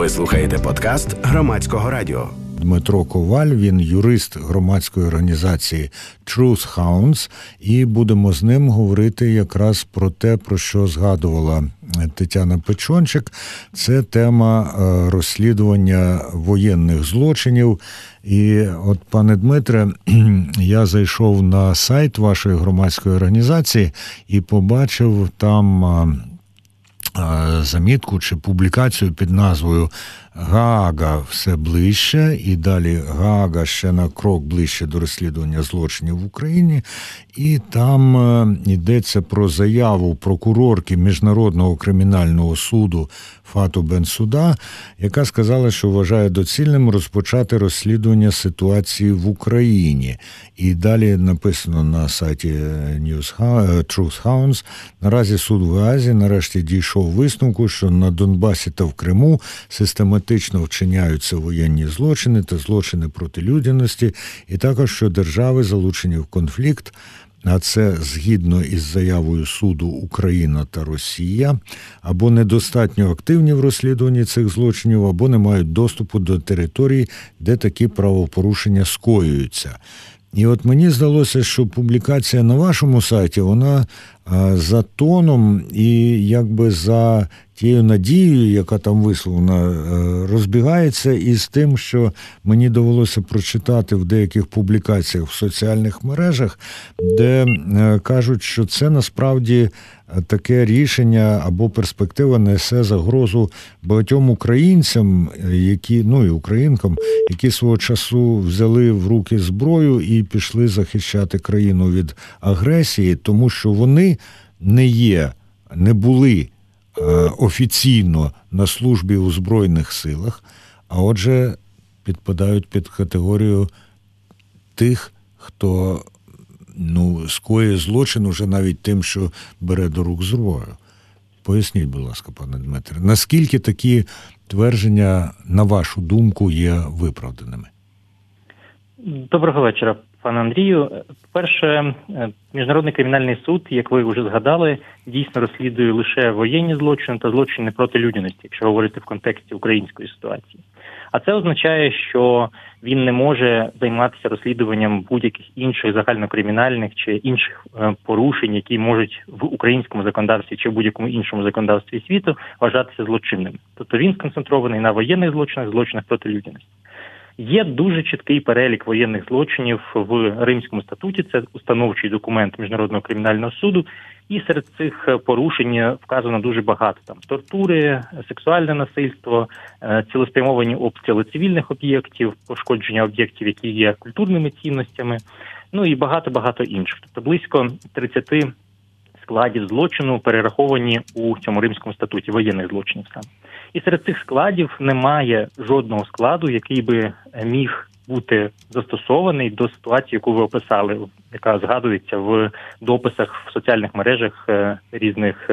Ви слухаєте подкаст Громадського радіо. Дмитро Коваль, він юрист громадської організації Truth Hounds, і будемо з ним говорити якраз про те, про що згадувала Тетяна Печончик. Це тема розслідування воєнних злочинів. І от, пане Дмитре, я зайшов на сайт вашої громадської організації і побачив там замітку чи публікацію під назвою «Гаага все ближче», і далі «Гаага ще на крок ближче до розслідування злочинів в Україні». І там йдеться про заяву прокурорки Міжнародного кримінального суду Фату Бенсуда, яка сказала, що вважає доцільним розпочати розслідування ситуації в Україні. І далі написано на сайті Truth Hounds: наразі суд в Гаазі нарешті дійшов висновку, що на Донбасі та в Криму систематично вчиняються воєнні злочини та злочини проти людяності, і також, що держави, залучені в конфлікт, а це згідно із заявою суду Україна та Росія, або недостатньо активні в розслідуванні цих злочинів, або не мають доступу до територій, де такі правопорушення скоюються. І от мені здалося, що публікація на вашому сайті, вона за тоном і якби за тією надією, яка там висловлена, розбігається із тим, що мені довелося прочитати в деяких публікаціях в соціальних мережах, де кажуть, що це насправді таке рішення або перспектива несе загрозу багатьом українцям, які, ну і українкам, які свого часу взяли в руки зброю і пішли захищати країну від агресії, тому що вони не були офіційно на службі у Збройних силах, а отже підпадають під категорію тих, хто скоює злочин уже навіть тим, що бере до рук зброю. Поясніть, будь ласка, пане Дмитре, наскільки такі твердження, на вашу думку, є виправданими? Доброго вечора, пане Андрію. По-перше, Міжнародний кримінальний суд, як ви вже згадали, дійсно розслідує лише воєнні злочини та злочини проти людяності, якщо говорити в контексті української ситуації. А це означає, що він не може займатися розслідуванням будь-яких інших загальнокримінальних чи інших порушень, які можуть в українському законодавстві чи в будь-якому іншому законодавстві світу вважатися злочинними. Тобто він сконцентрований на воєнних злочинах, злочинах проти людяності. Є дуже чіткий перелік воєнних злочинів в Римському статуті, це установчий документ Міжнародного кримінального суду, і серед цих порушень вказано дуже багато. Там тортури, сексуальне насильство, цілеспрямовані обстріли цивільних об'єктів, пошкодження об'єктів, які є культурними цінностями, ну і багато-багато інших. Тобто близько 30 складів злочину перераховані у цьому Римському статуті, воєнних злочинів саме. І серед цих складів немає жодного складу, який би міг бути застосований до ситуації, яку ви описали, яка згадується в дописах в соціальних мережах різних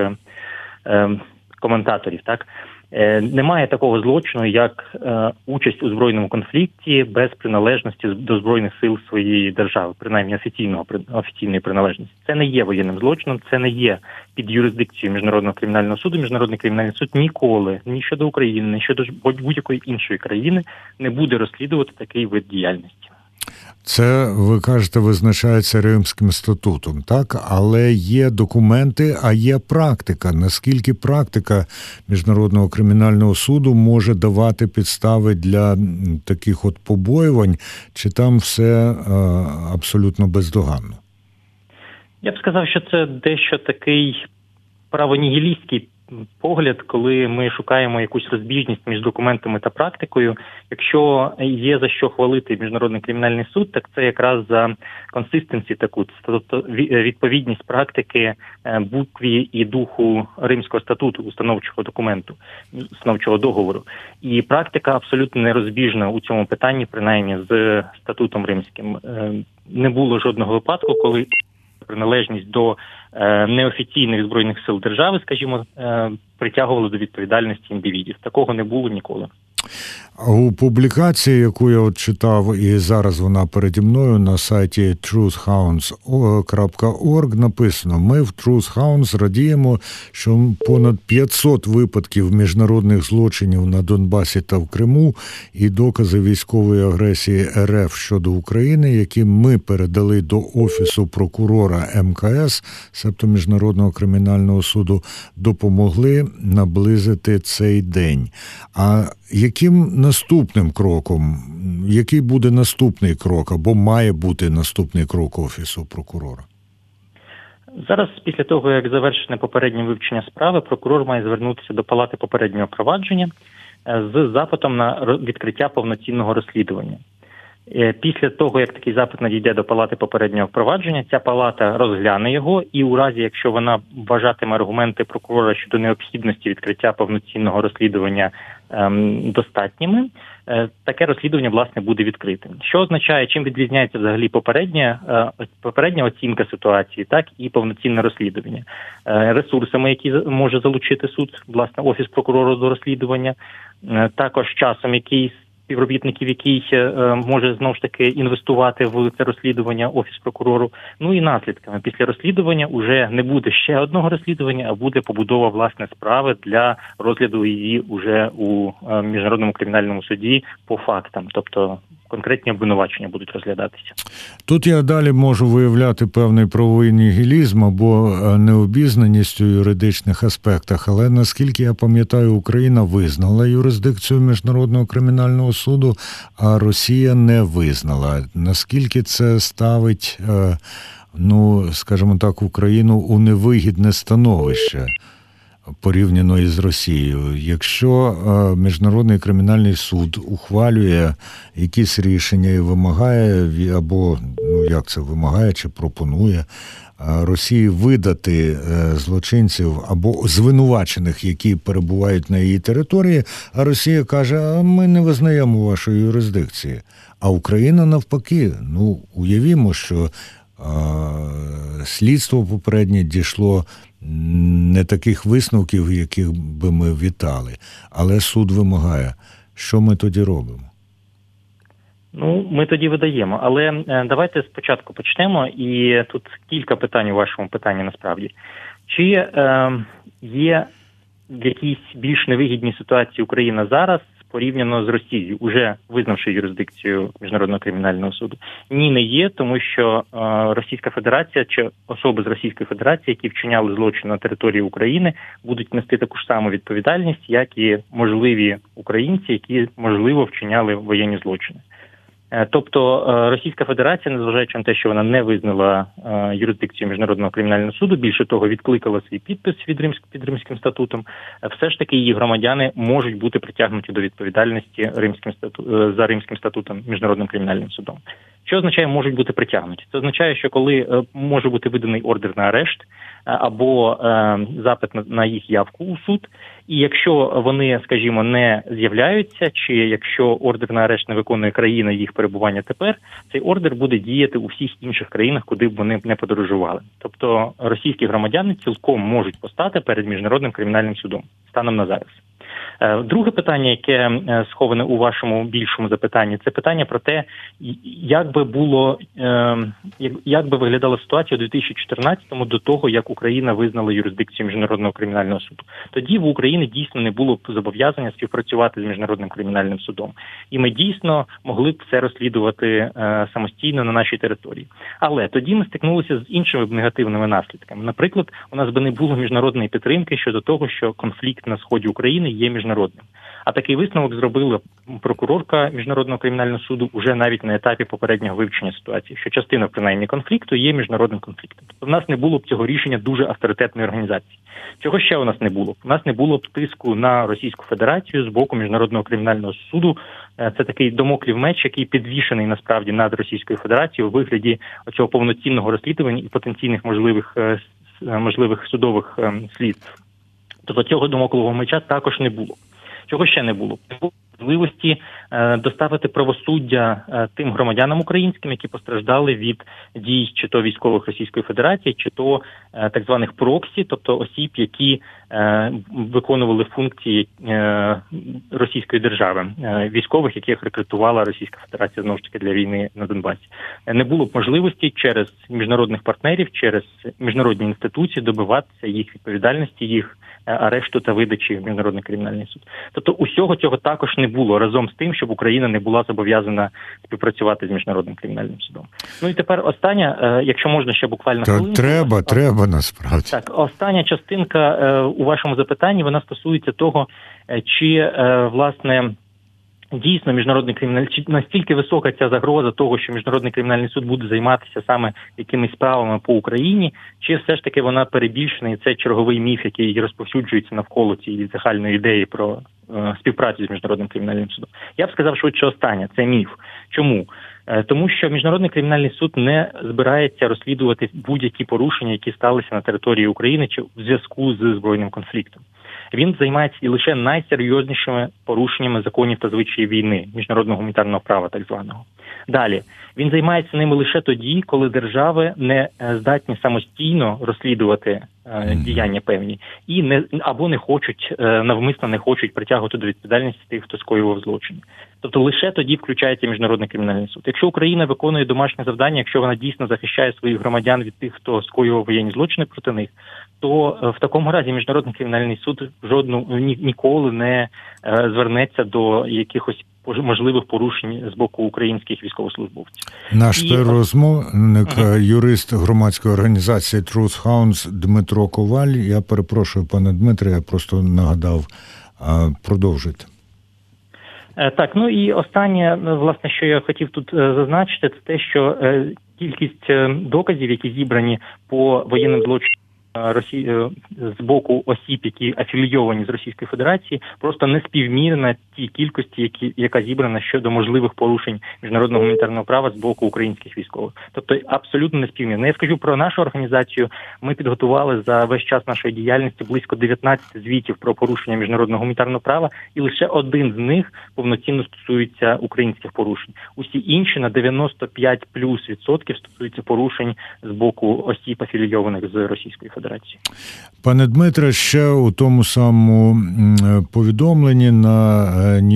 коментаторів, так? Немає такого злочину, як участь у збройному конфлікті без приналежності до Збройних сил своєї держави, принаймні офіційної приналежності. Це не є воєнним злочином, це не є під юрисдикцією Міжнародного кримінального суду. Міжнародний кримінальний суд ніколи, ні щодо України, ні щодо будь-якої іншої країни не буде розслідувати такий вид діяльності. Це, ви кажете, визначається Римським статутом, так? Але є документи, а є практика. Наскільки практика Міжнародного кримінального суду може давати підстави для таких от побоювань, чи там все абсолютно бездоганно? Я б сказав, що це дещо такий правонігілістський погляд, коли ми шукаємо якусь розбіжність між документами та практикою. Якщо є за що хвалити Міжнародний кримінальний суд, так це якраз за консистенсі таку, тобто відповідність практики букві і духу Римського статуту, установчого документу, установчого договору. І практика абсолютно нерозбіжна у цьому питанні, принаймні з статутом Римським. Не було жодного випадку, коли приналежність до неофіційних збройних сил держави, скажімо, притягували до відповідальності індивідів. Такого не було ніколи. У публікації, яку я от читав, і зараз вона переді мною на сайті truthhounds.org написано: ми в Truth Hounds радіємо, що понад 500 випадків міжнародних злочинів на Донбасі та в Криму і докази військової агресії РФ щодо України, які ми передали до Офісу прокурора МКС, себто Міжнародного кримінального суду, допомогли наблизити цей день. А яким наступним кроком, який буде наступний крок, або має бути наступний крок Офісу прокурора? Зараз, після того, як завершене попереднє вивчення справи, прокурор має звернутися до Палати попереднього провадження з запитом на відкриття повноцінного розслідування. Після того, як такий запит надійде до Палати попереднього провадження, ця палата розгляне його і у разі, якщо вона вважатиме аргументи прокурора щодо необхідності відкриття повноцінного розслідування достатніми, таке розслідування, власне, буде відкритим. Що означає, чим відрізняється взагалі попередня оцінка ситуації, так і повноцінне розслідування. Ресурсами, які може залучити суд, власне, Офіс прокурора до розслідування, також часом, який співробітників, який може, знову ж таки, інвестувати в це розслідування Офіс прокурору. Ну і наслідками. Після розслідування уже не буде ще одного розслідування, а буде побудова, власне, справи для розгляду її уже у Міжнародному кримінальному суді по фактам. Тобто конкретні обвинувачення будуть розглядатися. Тут я далі можу виявляти певний правовий нігілізм або необізнаність у юридичних аспектах, але, наскільки я пам'ятаю, Україна визнала юрисдикцію Міжнародного кримінального суду, а Росія не визнала. Наскільки це ставить, скажімо так, Україну у невигідне становище порівняно із Росією? Якщо Міжнародний кримінальний суд ухвалює якісь рішення і вимагає, або, вимагає чи пропонує Росії видати злочинців або звинувачених, які перебувають на її території, а Росія каже: а ми не визнаємо вашої юрисдикції. А Україна навпаки. Уявімо, що слідство попереднє дійшло не таких висновків, яких би ми вітали, але суд вимагає. Що ми тоді робимо? Ми тоді видаємо. Але давайте спочатку почнемо. І тут кілька питань у вашому питанні насправді. Чи є в якійсь більш невигідній ситуації Україна зараз порівняно з Росією, уже визнавши юрисдикцію Міжнародного кримінального суду? Ні, не є, тому що Російська Федерація чи особи з Російської Федерації, які вчиняли злочин на території України, будуть нести таку ж саму відповідальність, як і можливі українці, які, можливо, вчиняли воєнні злочини. Тобто Російська Федерація, незважаючи на те, що вона не визнала юрисдикцію Міжнародного кримінального суду, більше того, відкликала свій підпис під Римським статутом, все ж таки її громадяни можуть бути притягнуті до відповідальності за Римським статутом Міжнародним кримінальним судом. Що означає можуть бути притягнуті? Це означає, що коли може бути виданий ордер на арешт або запит на їх явку у суд, і якщо вони, скажімо, не з'являються, чи якщо ордер на арешт не виконує країна їх перебування тепер, цей ордер буде діяти у всіх інших країнах, куди б вони не подорожували. Тобто російські громадяни цілком можуть постати перед Міжнародним кримінальним судом станом на зараз. Друге питання, яке сховане у вашому більшому запитанні, це питання про те, як би виглядала ситуація у 2014-му до того, як Україна визнала юрисдикцію Міжнародного кримінального суду. Тоді в Україні дійсно не було зобов'язання співпрацювати з Міжнародним кримінальним судом. І ми дійсно могли б це розслідувати самостійно на нашій території. Але тоді ми стикнулися з іншими негативними наслідками. Наприклад, у нас би не було міжнародної підтримки щодо того, що конфлікт на сході України є міжнародним. А такий висновок зробила прокурорка Міжнародного кримінального суду уже навіть на етапі попереднього вивчення ситуації, що частина, принаймні, конфлікту є міжнародним конфліктом. Тобто в нас не було б цього рішення дуже авторитетної організації. Чого ще у нас не було? У нас не було б тиску на Російську Федерацію з боку Міжнародного кримінального суду. Це такий домоклів меч, який підвішений насправді над Російською Федерацією у вигляді цього повноцінного розслідування і потенційних можливих судових слідств. Тобто цього домоклового меча також не було. Чого ще не було? Не було можливості доставити правосуддя тим громадянам українським, які постраждали від дій чи то військових Російської Федерації, чи то так званих проксі, тобто осіб, які виконували функції російської держави, військових, яких рекрутувала Російська Федерація знову ж таки для війни на Донбасі. Не було б можливості через міжнародних партнерів, через міжнародні інституції добиватися їх відповідальності, їх арешту та видачі в Міжнародний кримінальний суд. Тобто усього цього також не було, разом з тим, щоб Україна не була зобов'язана співпрацювати з Міжнародним кримінальним судом. Ну і тепер остання, якщо можна ще буквально хвилинку. Треба насправді. Так, остання частинка у вашому запитанні, вона стосується того, чи, власне, дійсно міжнародний кримінальний, чи настільки висока ця загроза того, що Міжнародний кримінальний суд буде займатися саме якимись справами по Україні, чи все ж таки вона перебільшена, і це черговий міф, який розповсюджується навколо цієї загальної ідеї про співпрацю з Міжнародним кримінальним судом. Я б сказав швидше останнє, це міф. Чому? Тому що Міжнародний кримінальний суд не збирається розслідувати будь-які порушення, які сталися на території України чи в зв'язку з збройним конфліктом. Він займається і лише найсерйознішими порушеннями законів та звичаїв війни, міжнародного гуманітарного права так званого. Далі, він займається ними лише тоді, коли держави не здатні самостійно розслідувати діяння певні і або не хочуть, навмисно не хочуть притягувати до відповідальності тих, хто скоював злочини. Тобто лише тоді включається Міжнародний кримінальний суд. Якщо Україна виконує домашнє завдання, якщо вона дійсно захищає своїх громадян від тих, хто скоював воєнні злочини проти них, то в такому разі Міжнародний кримінальний суд ніколи не звернеться до якихось можливих порушень з боку українських військовослужбовців. Наш розмовник, юрист громадської організації Truth Hounds Дмитро Коваль. Я перепрошую, пане Дмитре, я просто нагадав, продовжити. Так, ну і останнє, власне, що я хотів тут зазначити, це те, що кількість доказів, які зібрані по воєнним злочинам з боку осіб, які афілійовані з Російської Федерації, просто не співмірна тій кількості, яка зібрана щодо можливих порушень міжнародного гуманітарного права з боку українських військових. Тобто абсолютно не співмірна. Я скажу про нашу організацію. Ми підготували за весь час нашої діяльності близько 19 звітів про порушення міжнародного гуманітарного права, і лише один з них повноцінно стосується українських порушень. Усі інші на 95+ % стосуються порушень з боку осіб афілійованих з Російської Федерації. Пане Дмитре, ще у тому самому повідомленні на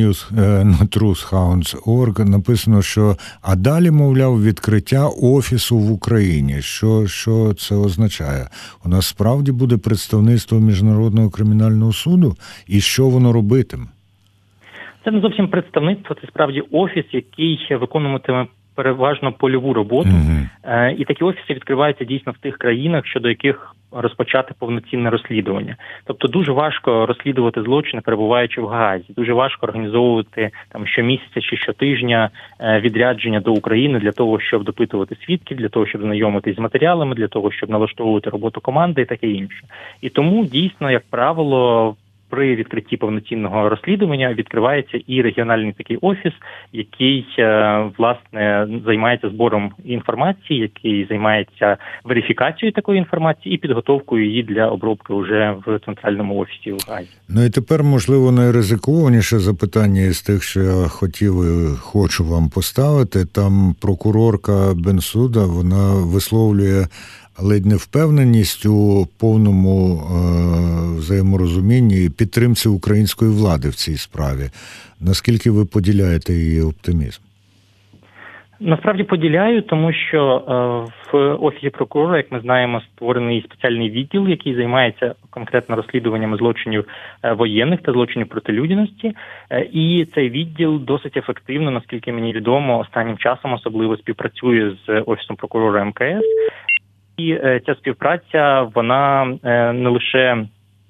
truthhounds.org написано, що а далі, мовляв, відкриття офісу в Україні. Що це означає? У нас справді буде представництво Міжнародного кримінального суду? І що воно робитиме? Це не зовсім представництво, це справді офіс, який виконуватиме переважно польову роботу. І такі офіси відкриваються дійсно в тих країнах, щодо яких розпочати повноцінне розслідування. Тобто дуже важко розслідувати злочини, перебуваючи в Гаазі. Дуже важко організовувати там щомісяця чи щотижня відрядження до України для того, щоб допитувати свідків, для того, щоб знайомитись з матеріалами, для того, щоб налаштовувати роботу команди і таке інше. І тому дійсно, як правило, при відкритті повноцінного розслідування відкривається і регіональний такий офіс, який, власне, займається збором інформації, який займається верифікацією такої інформації і підготовкою її для обробки вже в центральному офісі в Гаазі. Ну і тепер, можливо, найризикованіше запитання із тих, що я хотів і хочу вам поставити. Там прокурорка Бенсуда, вона висловлює ледь не впевненість у повному взаєморозумінні і підтримці української влади в цій справі. Наскільки ви поділяєте її оптимізм? Насправді поділяю, тому що в Офісі прокурора, як ми знаємо, створений спеціальний відділ, який займається конкретно розслідуваннями злочинів воєнних та злочинів проти людяності. І цей відділ досить ефективно, наскільки мені відомо, останнім часом особливо співпрацює з Офісом прокурора МКС. І ця співпраця, вона не лише,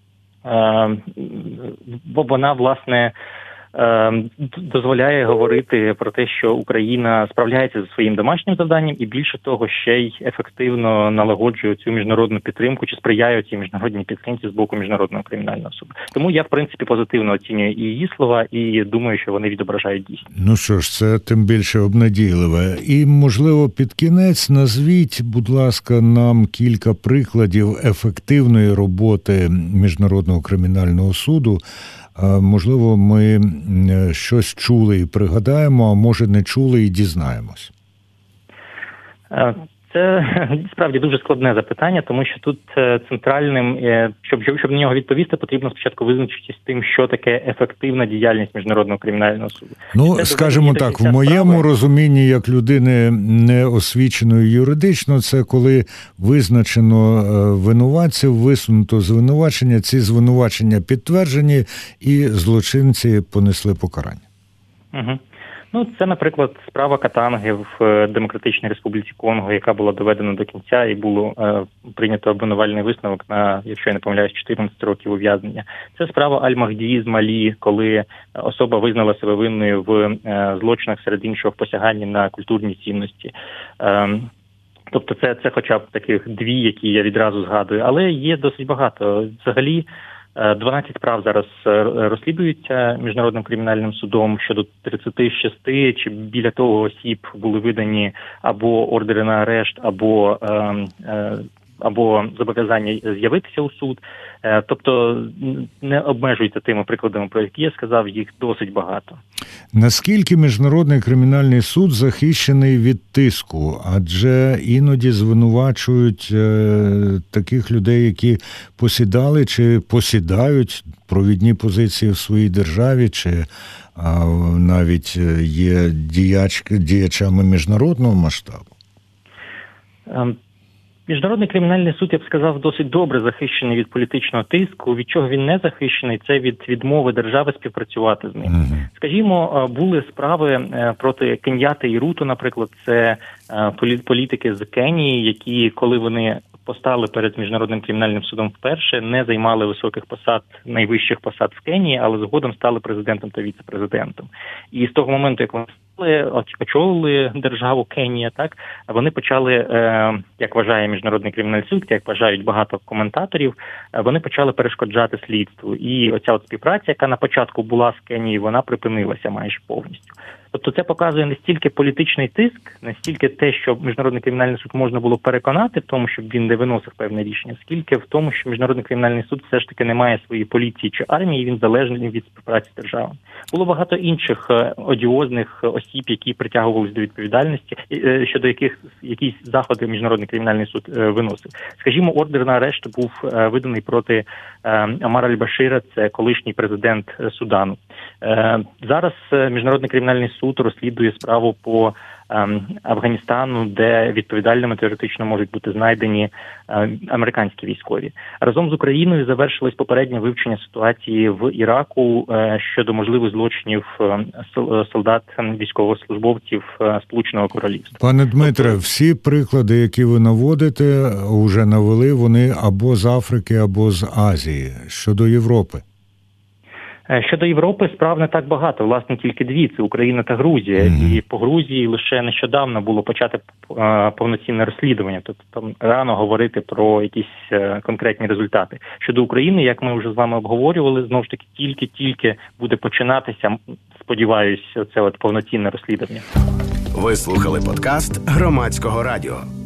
вона, власне, дозволяє говорити про те, що Україна справляється зі своїм домашнім завданням і, більше того, ще й ефективно налагоджує цю міжнародну підтримку чи сприяє цій міжнародній підтримці з боку Міжнародного кримінального суду. Тому я, в принципі, позитивно оцінюю і її слова, і думаю, що вони відображають дійсність. Ну що ж, це тим більше обнадійливе. І, можливо, під кінець назвіть, будь ласка, нам кілька прикладів ефективної роботи Міжнародного кримінального суду. Можливо, ми щось чули і пригадаємо, а може не чули і дізнаємось. Це справді дуже складне запитання, тому що тут центральним, щоб на нього відповісти, потрібно спочатку визначитися з тим, що таке ефективна діяльність Міжнародного кримінального суду. Ну, скажімо так, в моєму розумінні, як людини неосвіченої юридично, це коли визначено винуватців, висунуто звинувачення, ці звинувачення підтверджені і злочинці понесли покарання. Угу. Ну, це, наприклад, справа Катанги в Демократичній Республіці Конго, яка була доведена до кінця і було прийнято обвинувальний висновок на, якщо я не помиляюсь, 14 років ув'язнення. Це справа Аль-Махді з Малі, коли особа визнала себе винною в злочинах, серед іншого, в посяганні на культурні цінності. Тобто це хоча б таких дві, які я відразу згадую, але є досить багато. Взагалі, 12 справ зараз розслідуються Міжнародним кримінальним судом, щодо 36 чи біля того осіб були видані або ордери на арешт, або зобов'язання з'явитися у суд. Тобто не обмежується тими прикладами, про які я сказав, їх досить багато. Наскільки Міжнародний кримінальний суд захищений від тиску? Адже іноді звинувачують таких людей, які посідали чи посідають провідні позиції в своїй державі, чи навіть є діячами міжнародного масштабу. Міжнародний кримінальний суд, я б сказав, досить добре захищений від політичного тиску. Від чого він не захищений, це від відмови держави співпрацювати з ним. Скажімо, були справи проти Кеньяти і Руту, наприклад, це політики з Кенії, які, коли вони постали перед Міжнародним кримінальним судом вперше, не займали високих посад, найвищих посад в Кенії, але згодом стали президентом та віце-президентом. І з того моменту, як вони очолили державу Кенія, так, вони почали, як вважає Міжнародний кримінальний суд, як вважають багато коментаторів, вони почали перешкоджати слідству. І оця от співпраця, яка на початку була з Кенією, вона припинилася майже повністю. Тобто це показує не стільки політичний тиск, не стільки те, що Міжнародний кримінальний суд можна було переконати в тому, щоб він не виносив певне рішення, скільки в тому, що Міжнародний кримінальний суд все ж таки не має своєї поліції чи армії, він залежний від співпраці з державою. Було багато інших одіозних осіб, які притягувалися до відповідальності, щодо яких якісь заходи Міжнародний кримінальний суд виносив. Скажімо, ордер на арешт був виданий проти Омара Аль-Башира, це колишній президент Судану. Зараз Міжнародний кримінальний суд розслідує справу по Афганістану, де відповідальними теоретично можуть бути знайдені американські військові. Разом з Україною завершилось попереднє вивчення ситуації в Іраку щодо можливих злочинів солдат, військовослужбовців Сполученого Королівства. Пане Дмитре, всі приклади, які ви наводите, вже навели, вони або з Африки, або з Азії. Щодо Європи? Щодо Європи справ не так багато, власне, тільки дві – це Україна та Грузія. І по Грузії лише нещодавно було почати повноцінне розслідування, тобто там рано говорити про якісь конкретні результати. Щодо України, як ми вже з вами обговорювали, знову ж таки, тільки буде починатися, сподіваюся, це от повноцінне розслідування. Ви слухали подкаст Громадського радіо.